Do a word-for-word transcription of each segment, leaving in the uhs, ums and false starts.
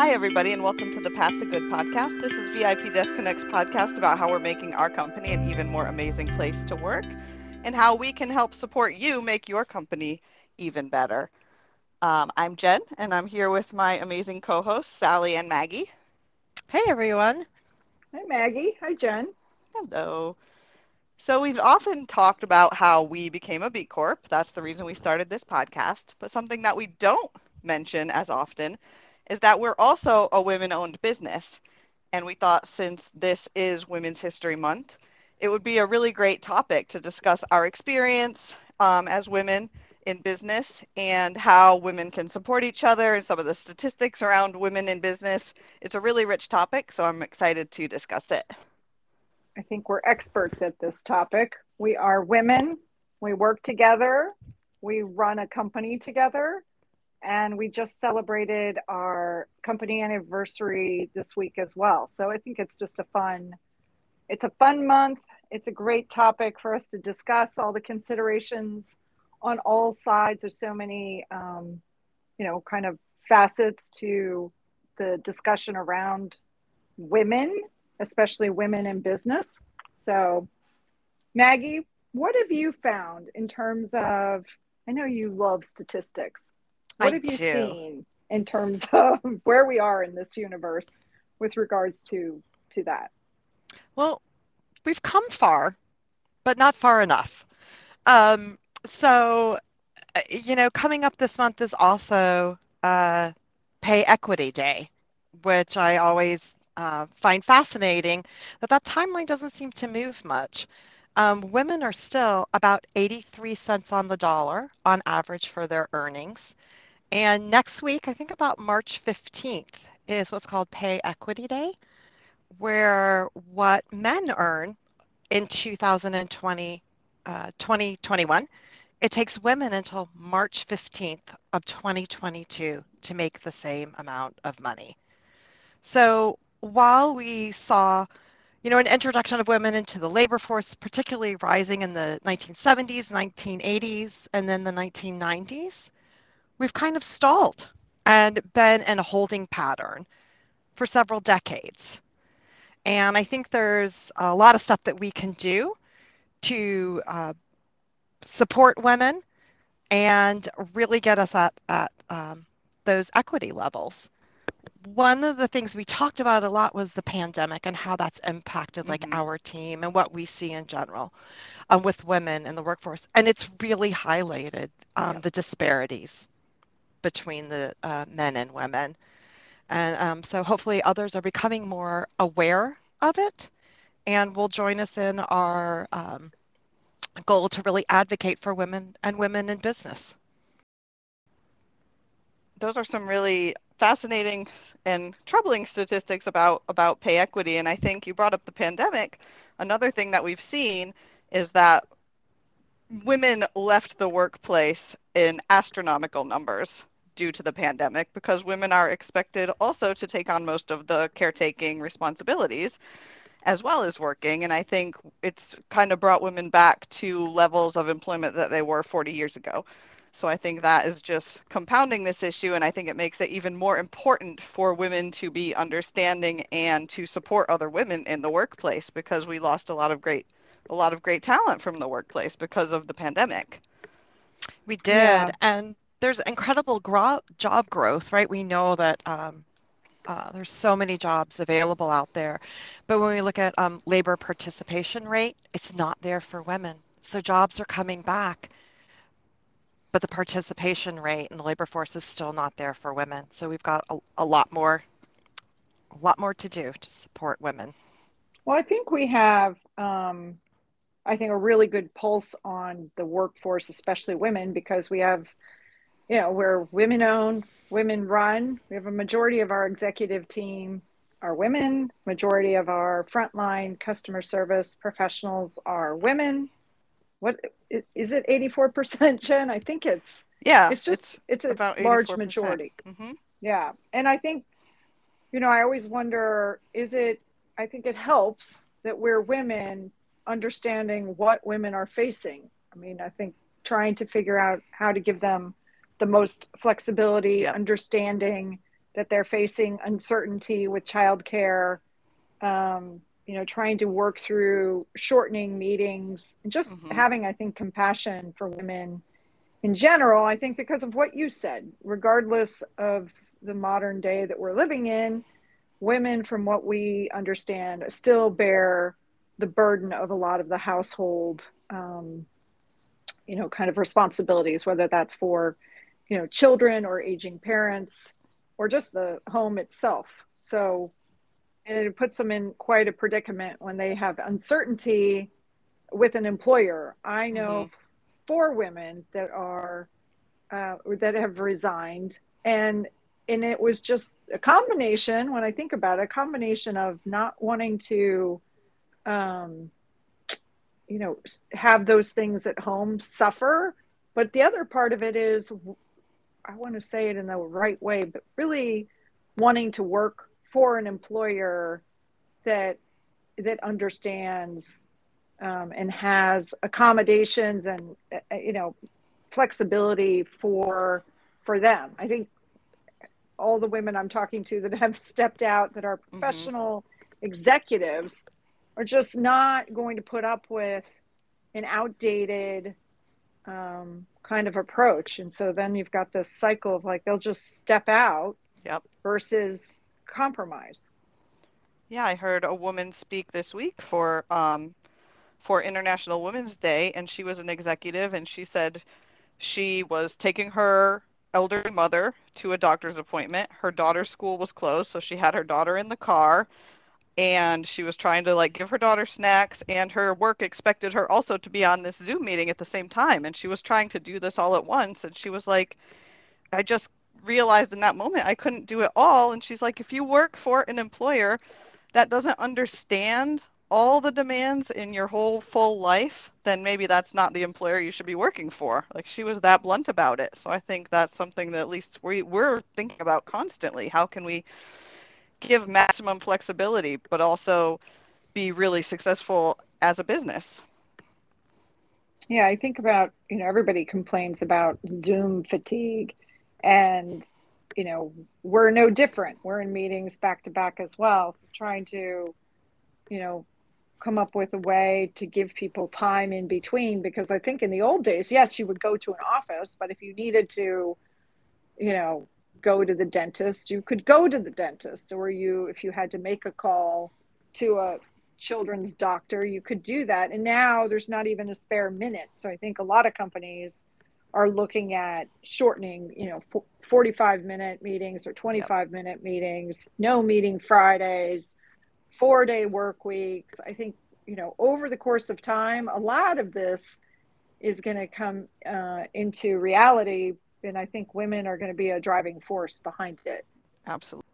Hi, everybody, and welcome to the Path to Good podcast. This is V I P Desk Connect's podcast about how we're making our company an even more amazing place to work and how we can help support you make your company even better. Um, I'm Jen, and I'm here with my amazing co hosts, Sally and Maggie. Hey everyone. Hi, Maggie. Hi, Jen. Hello. So, we've often talked about how we became a B Corp. That's the reason we started this podcast. But something that we don't mention as often is that we're also a women owned business. And we thought since this is Women's History Month, it would be a really great topic to discuss our experience um, as women in business and how women can support each other and some of the statistics around women in business. It's a really rich topic, so I'm excited to discuss it. I think we're experts at this topic. We are women. We work together. We run a company together. And we just celebrated our company anniversary this week as well. So I think it's just a fun, it's a fun month. It's a great topic for us to discuss all the considerations on all sides. There's so many, um, you know, kind of facets to the discussion around women, especially women in business. So, Maggie, what have you found in terms of? I know you love statistics. What I have you do. seen in terms of where we are in this universe with regards to to that? Well, we've come far, but not far enough. Um, so, uh, you know, coming up this month is also uh, Pay Equity Day, which I always uh, find fascinating that that timeline doesn't seem to move much. Um, women are still about eighty-three cents on the dollar on average for their earnings. And next week, I think about March fifteenth, is what's called Pay Equity Day, where what men earn in two thousand twenty, uh, twenty twenty-one, it takes women until March fifteenth of twenty twenty-two to make the same amount of money. So while we saw, you know, an introduction of women into the labor force, particularly rising in the nineteen seventies, nineteen eighties, and then the nineteen nineties, we've kind of stalled and been in a holding pattern for several decades. And I think there's a lot of stuff that we can do to uh, support women and really get us at, at um, those equity levels. One of the things we talked about a lot was the pandemic and how that's impacted like Mm-hmm. our team and what we see in general um, with women in the workforce. And it's really highlighted um, Yep. the disparities between the uh, men and women. And um, so hopefully others are becoming more aware of it and will join us in our um, goal to really advocate for women and women in business. Those are some really fascinating and troubling statistics about about pay equity. And I think you brought up the pandemic. Another thing that we've seen is that women left the workplace in astronomical numbers due to the pandemic because women are expected also to take on most of the caretaking responsibilities as well as working. And I think it's kind of brought women back to levels of employment that they were forty years ago. So I think that is just compounding this issue. And I think it makes it even more important for women to be understanding and to support other women in the workplace because we lost a lot of great a lot of great talent from the workplace because of the pandemic. We Yeah, did, and there's incredible gro- job growth, right? We know that um, uh, there's so many jobs available out there, but when we look at um, labor participation rate, it's not there for women. So jobs are coming back, but the participation rate in the labor force is still not there for women. So we've got a, a lot more, a lot more to do to support women. well, I think we have, um, I think, a really good pulse on the workforce, especially women, because we have, you know, we're women owned, women run. We have a majority of our executive team are women. Majority of our frontline customer service professionals are women. What is it? eighty-four percent, Jen? I think it's Yeah, it's just it's it's a about large eighty-four percent. majority. Mm-hmm. Yeah. And I think, you know, I always wonder, is it, I think it helps that we're women understanding what women are facing. I mean, I think trying to figure out how to give them the most flexibility, Yep. understanding, that they're facing uncertainty with childcare, um, you know, trying to work through shortening meetings, and just Mm-hmm. having, I think, compassion for women in general. I think because of what you said, regardless of the modern day that we're living in, women, from what we understand, still bear the burden of a lot of the household, um, you know, kind of responsibilities, whether that's for, you know, children or aging parents or just the home itself. So, and it puts them in quite a predicament when they have uncertainty with an employer. I Mm-hmm. know four women that are uh, that have resigned, and and it was just a combination. When I think about it, a combination of not wanting to, um, you know, have those things at home suffer, but the other part of it is, I want to say it in the right way, but really wanting to work for an employer that that understands, um, and has accommodations and, uh, you know, flexibility for for them. I think all the women I'm talking to that have stepped out, that are Mm-hmm. professional executives, are just not going to put up with an outdated, um, kind of approach. And so then you've got this cycle of, like, they'll just step out Yep. versus compromise. Yeah, I heard a woman speak this week for um for International Women's Day, and she was an executive, and she said she was taking her elderly mother to a doctor's appointment. Her daughter's school was closed, so she had her daughter in the car, and she was trying to like give her daughter snacks, and her work expected her also to be on this Zoom meeting at the same time, and she was trying to do this all at once, and she was like, I just realized in that moment I couldn't do it all. And she's like, if you work for an employer that doesn't understand all the demands in your whole full life, then maybe that's not the employer you should be working for. Like, she was that blunt about it. So I think that's something that at least we, we're thinking about constantly. How can we give maximum flexibility, but also be really successful as a business? Yeah, I think about, you know, everybody complains about Zoom fatigue, and, you know, we're no different. We're in meetings back to back as well. So trying to, you know, come up with a way to give people time in between, because I think in the old days, yes, you would go to an office, but if you needed to, you know, go to the dentist, you could go to the dentist, or you, if you had to make a call to a children's doctor, you could do that. And now there's not even a spare minute. So I think a lot of companies are looking at shortening, you know, forty-five minute meetings or Yep. twenty-five minute meetings, no meeting Fridays, four day work weeks. I think, you know, over the course of time, a lot of this is going to come uh, into reality. And I think women are going to be a driving force behind it. Absolutely.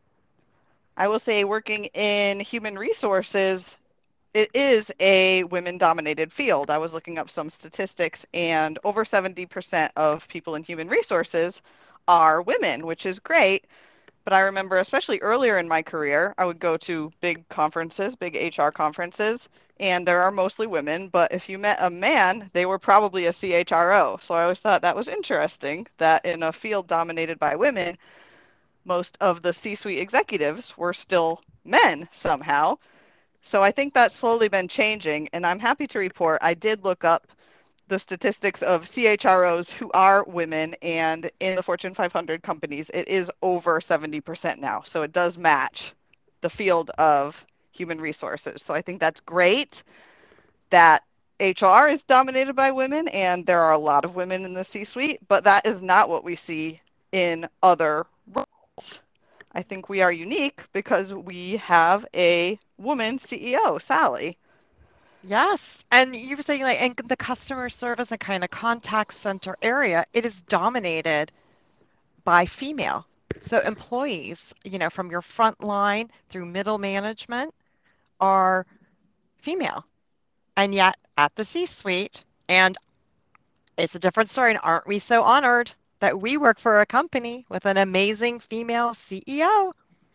I will say, working in human resources, it is a women-dominated field. I was looking up some statistics, and over seventy percent of people in human resources are women, which is great. But I remember, especially earlier in my career, I would go to big conferences, big H R conferences, and there are mostly women. But if you met a man, they were probably a C H R O. So I always thought that was interesting that in a field dominated by women, most of the C-suite executives were still men somehow. So I think that's slowly been changing, and I'm happy to report I did look up the statistics of C H R Os who are women, and in the Fortune five hundred companies, it is over seventy percent now. So it does match the field of human resources. So I think that's great that H R is dominated by women, and there are a lot of women in the C-suite, but that is not what we see in other roles. I think we are unique because we have a woman C E O, Sally. Yes. And you were saying, like, in the customer service and kind of contact center area, it is dominated by female. So employees, you know, from your front line through middle management are female. And yet at the C-suite, and it's a different story. And aren't we so honored that we work for a company with an amazing female C E O?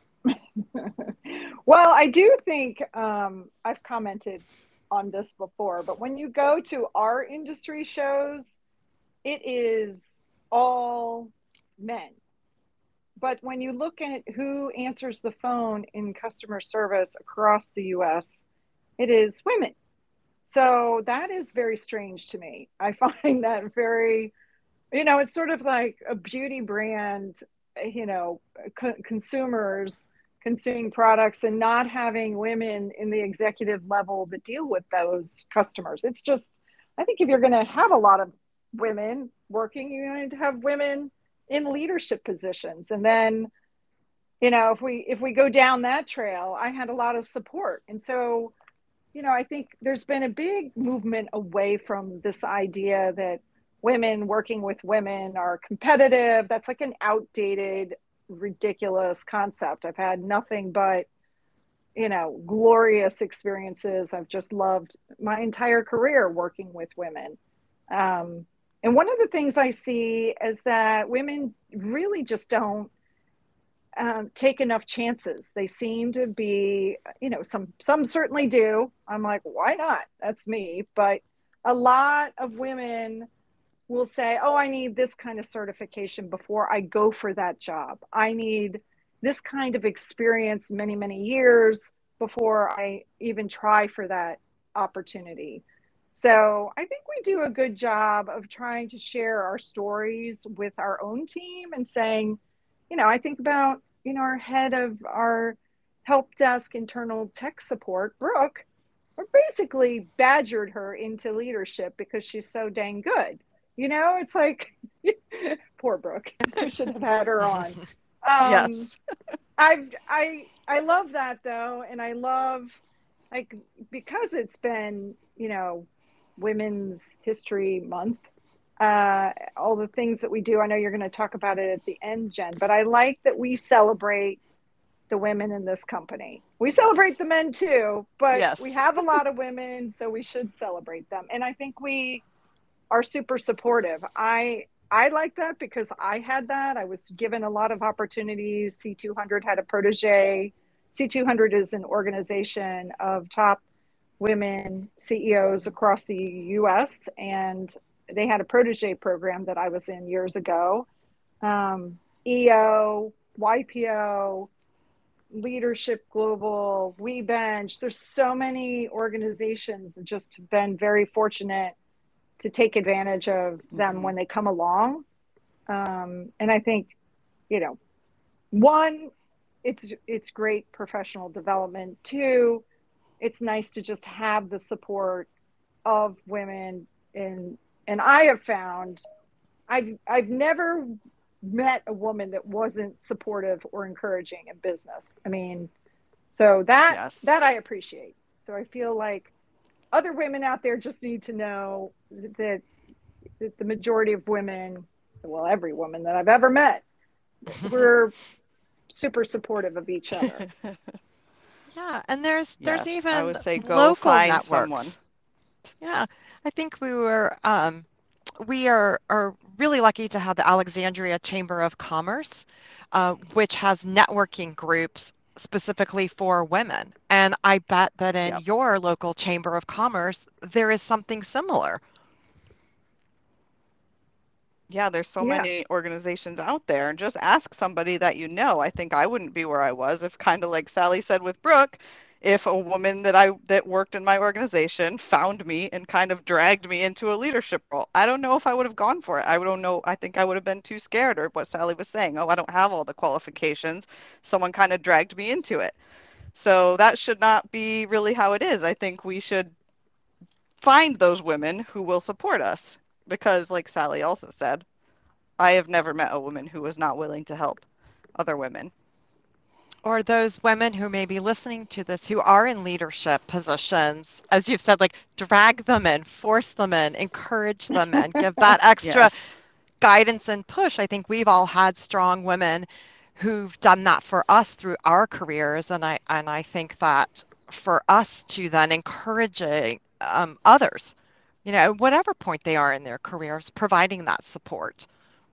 Well, I do think, um, I've commented on this before, but when you go to our industry shows, it is all men. but when you look at who answers the phone in customer service across the U S, it is women. So that is very strange to me. I find that very, you know, it's sort of like a beauty brand, you know, co- consumers consuming products and not having women in the executive level that deal with those customers. It's just, I think if you're going to have a lot of women working, you need to have women in leadership positions. And then, you know, if we if we go down that trail, I had a lot of support. And so, you know, I think there's been a big movement away from this idea that women working with women are competitive. That's like an outdated, ridiculous concept. I've had nothing but, you know, glorious experiences. I've just loved my entire career working with women. Um, and one of the things I see is that women really just don't um, take enough chances. They seem to be, you know, some some certainly do. I'm like, why not? That's me. But a lot of women will say, oh, I need this kind of certification before I go for that job. I need this kind of experience many, many years before I even try for that opportunity. So I think we do a good job of trying to share our stories with our own team and saying, you know, I think about, you know, our head of our help desk internal tech support, Brooke, we basically badgered her into leadership because she's so dang good. You know, it's like, poor Brooke. I should have had her on. Um, Yes. I've I I love that though, and I love like because it's been, you know, Women's History Month, uh, all the things that we do. I know you're going to talk about it at the end, Jen, but I like that we celebrate the women in this company. We celebrate Yes. the men too, but we Yes. have a lot of women, so we should celebrate them. And I think we are super supportive. I I like that because I had that. I was given a lot of opportunities. C two hundred had a protege. C two hundred is an organization of top women C E Os across the U S, and they had a protege program that I was in years ago. Um, E O, Y P O, Leadership Global, WeBench. There's so many organizations that just have been very fortunate to take advantage of them Mm-hmm. when they come along. Um, and I think, you know, one, it's it's great professional development. Two, it's nice to just have the support of women. And and I have found I've I've never met a woman that wasn't supportive or encouraging in business. I mean, so that Yes. that I appreciate. So I feel like other women out there just need to know that, that the majority of women, well, every woman that I've ever met, we're super supportive of each other. Yeah, and there's there's Yes. I even would say go local find someone. networks. Yeah, I think we were um, we are are really lucky to have the Alexandria Chamber of Commerce, uh, which has networking groups specifically for women. And I bet that in Yep. your local Chamber of Commerce, there is something similar. Yeah, there's so Yeah. many organizations out there, and just ask somebody that you know. I think I wouldn't be where I was if, kind of like Sally said with Brooke, if a woman that I that worked in my organization found me and kind of dragged me into a leadership role. I don't know if I would have gone for it. I don't know. I think I would have been too scared, or what Sally was saying. Oh, I don't have all the qualifications. Someone kind of dragged me into it. So that should not be really how it is. I think we should find those women who will support us because, like Sally also said, I have never met a woman who was not willing to help other women. Or those women who may be listening to this who are in leadership positions, as you've said, like drag them in, force them in, encourage them in, give that extra Yes. guidance and push. I think we've all had strong women who've done that for us through our careers, and I and I think that for us to then encouraging um, others, you know, whatever point they are in their careers, providing that support.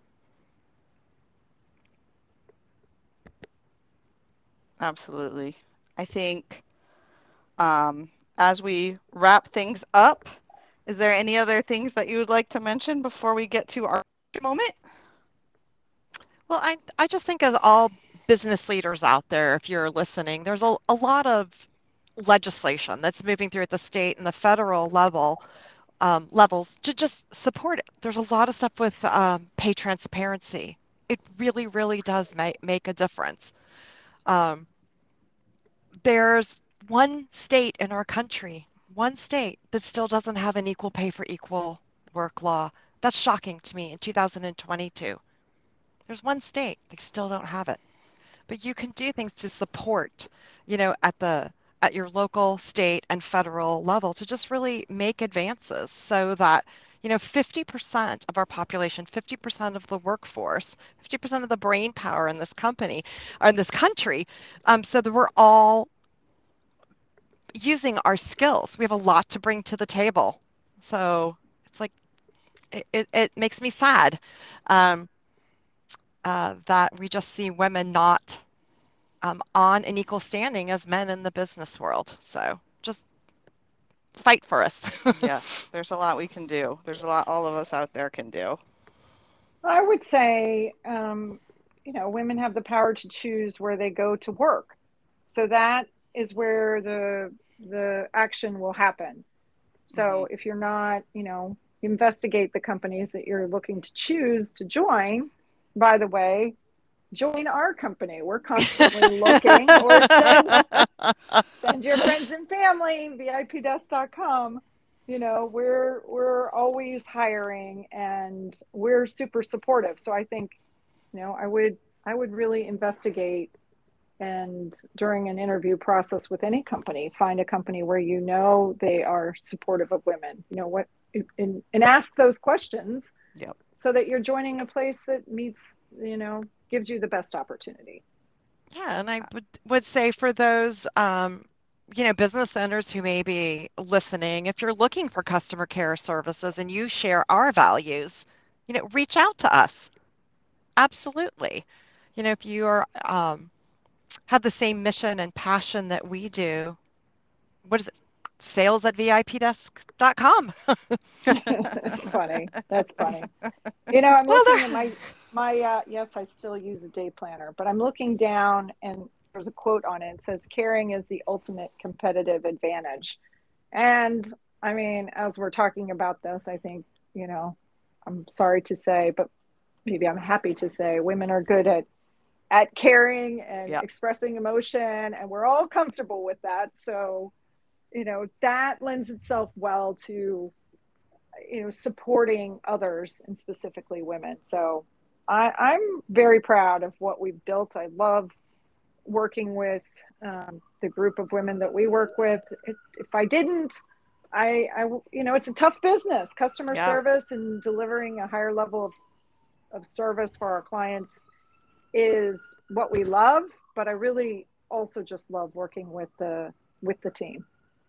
Absolutely. I think um, as we wrap things up, is there any other things that you would like to mention before we get to our moment? Well, I I just think as all business leaders out there, if you're listening, there's a, a lot of legislation that's moving through at the state and the federal level um, levels to just support it. There's a lot of stuff with um, pay transparency. It really, really does make make a difference. Um, there's one state in our country, one state that still doesn't have an equal pay for equal work law. That's shocking to me in two thousand twenty-two. There's one state, they still don't have it. But you can do things to support, you know, at the at your local, state, and federal level to just really make advances so that, you know, fifty percent of our population, fifty percent of the workforce, fifty percent of the brain power in this company or in this country, um, so that we're all using our skills. We have a lot to bring to the table. So it's like it, it, it makes me sad um, uh, that we just see women not um, on an equal standing as men in the business world. So just fight for us. Yes, there's a lot we can do. There's a lot all of us out there can do. I would say, um, you know, women have the power to choose where they go to work. So that is where the the action will happen. So Mhm. if you're not, you know, investigate the companies that you're looking to choose to join. By the way, join our company. We're constantly looking, or send send your friends and family, V I P desk dot com. You know, we're we're always hiring and we're super supportive. So I think, you know, I would I would really investigate, and during an interview process with any company, find a company where you know they are supportive of women. You know what, and, and ask those questions. Yep. So that you're joining a place that meets, you know, gives you the best opportunity. Yeah, and I would would say for those um, you know, business owners who may be listening, if you're looking for customer care services and you share our values, you know, reach out to us. Absolutely. You know, if you are um, have the same mission and passion that we do, what is it? Sales at V I P desk dot com. That's funny. That's funny. You know, I'm Well, looking at there. my my uh yes, I still use a day planner, but I'm looking down and there's a quote on it. It says caring is the ultimate competitive advantage. And I mean, as we're talking about this, I think, you know, I'm sorry to say, but maybe I'm happy to say women are good at at caring and Yep. expressing emotion, and we're all comfortable with that. So, you know, that lends itself well to, you know, supporting others and specifically women. So I, I'm very proud of what we've built. I love working with um, the group of women that we work with. If, if I didn't, I, I, you know, it's a tough business. Customer Yeah. service and delivering a higher level of of service for our clients is what we love. But I really also just love working with the with the team.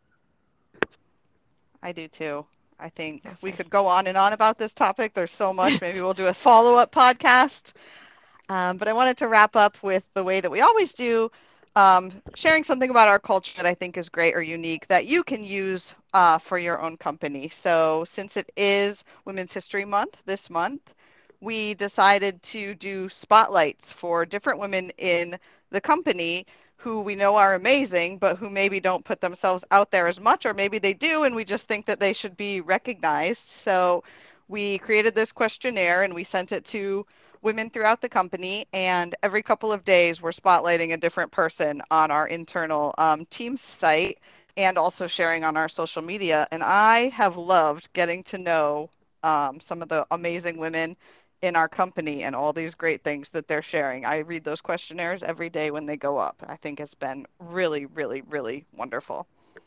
I do too. I think Yes, we I, could go on and on about this topic. There's so much. Maybe we'll do a follow-up podcast. Um, but I wanted to wrap up with the way that we always do, um, sharing something about our culture that I think is great or unique that you can use uh, for your own company. So since it is Women's History Month this month, we decided to do spotlights for different women in the company who we know are amazing, but who maybe don't put themselves out there as much, or maybe they do, and we just think that they should be recognized. So we created this questionnaire and we sent it to women throughout the company, and every couple of days we're spotlighting a different person on our internal um, Teams site and also sharing on our social media. And I have loved getting to know um, some of the amazing women in our company and all these great things that they're sharing. I read those questionnaires every day when they go up. I think it's been really, really, really wonderful.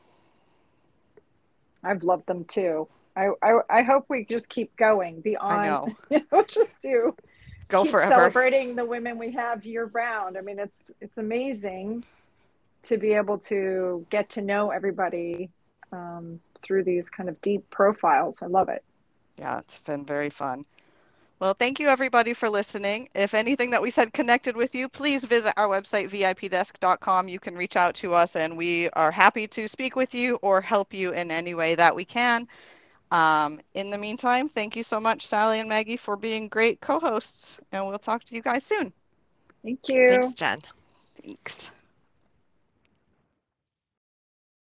I've loved them too. I, I, I hope we just keep going I beyond, know. you know, just to Go keep forever. celebrating the women we have year round. I mean, it's it's amazing to be able to get to know everybody um, through these kind of deep profiles. I love it. Yeah, it's been very fun. Well, thank you everybody for listening. If anything that we said connected with you, please visit our website, V I P desk dot com. You can reach out to us and we are happy to speak with you or help you in any way that we can. Um, in the meantime, thank you so much, Sally and Maggie, for being great co-hosts, and we'll talk to you guys soon. Thank you. Thanks, Jen. Thanks.